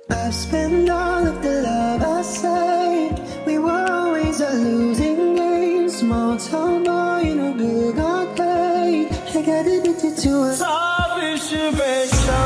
I've spent all of the love I saved. We were always a losing game. Small town boy in a big arcade. I got addicted to it. Sabe se beijar.